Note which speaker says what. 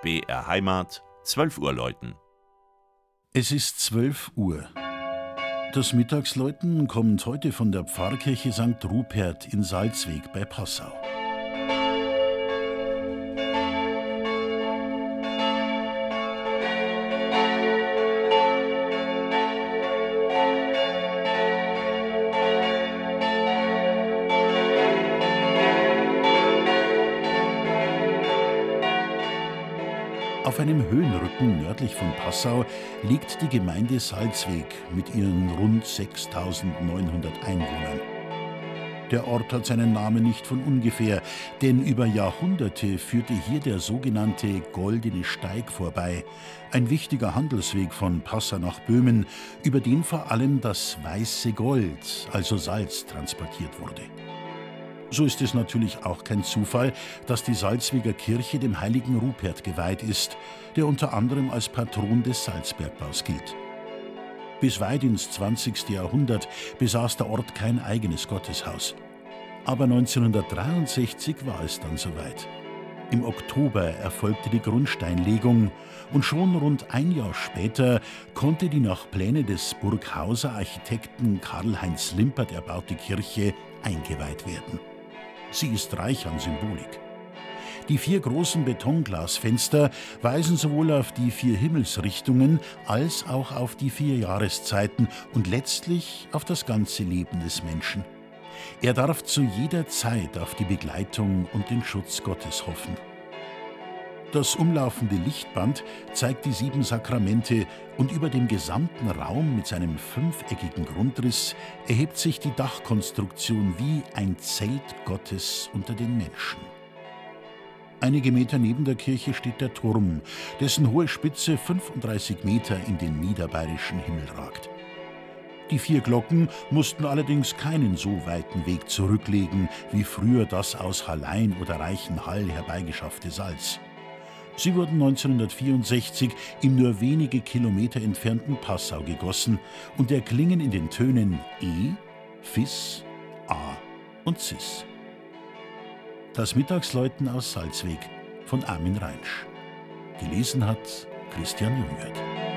Speaker 1: BR Heimat, 12 Uhr läuten.
Speaker 2: Es ist 12 Uhr. Das Mittagsläuten kommt heute von der Pfarrkirche St. Rupert in Salzweg bei Passau. Auf einem Höhenrücken nördlich von Passau liegt die Gemeinde Salzweg mit ihren rund 6.900 Einwohnern. Der Ort hat seinen Namen nicht von ungefähr, denn über Jahrhunderte führte hier der sogenannte Goldene Steig vorbei, ein wichtiger Handelsweg von Passau nach Böhmen, über den vor allem das weiße Gold, also Salz, transportiert wurde. So ist es natürlich auch kein Zufall, dass die Salzweger Kirche dem heiligen Rupert geweiht ist, der unter anderem als Patron des Salzbergbaus gilt. Bis weit ins 20. Jahrhundert besaß der Ort kein eigenes Gotteshaus. Aber 1963 war es dann soweit. Im Oktober erfolgte die Grundsteinlegung und schon rund ein Jahr später konnte die nach Pläne des Burghauser Architekten Karl-Heinz Limpert erbaute Kirche eingeweiht werden. Sie ist reich an Symbolik. Die 4 großen Betonglasfenster weisen sowohl auf die 4 Himmelsrichtungen als auch auf die 4 Jahreszeiten und letztlich auf das ganze Leben des Menschen. Er darf zu jeder Zeit auf die Begleitung und den Schutz Gottes hoffen. Das umlaufende Lichtband zeigt die 7 Sakramente und über dem gesamten Raum mit seinem 5-eckigen Grundriss erhebt sich die Dachkonstruktion wie ein Zelt Gottes unter den Menschen. Einige Meter neben der Kirche steht der Turm, dessen hohe Spitze 35 Meter in den niederbayerischen Himmel ragt. Die 4 Glocken mussten allerdings keinen so weiten Weg zurücklegen, wie früher das aus Hallein oder Reichenhall herbeigeschaffte Salz. Sie wurden 1964 im nur wenige Kilometer entfernten Passau gegossen und erklingen in den Tönen E, Fis, A und Cis. Das Mittagsläuten aus Salzweg von Armin Reinsch. Gelesen hat Christian Jungwirth.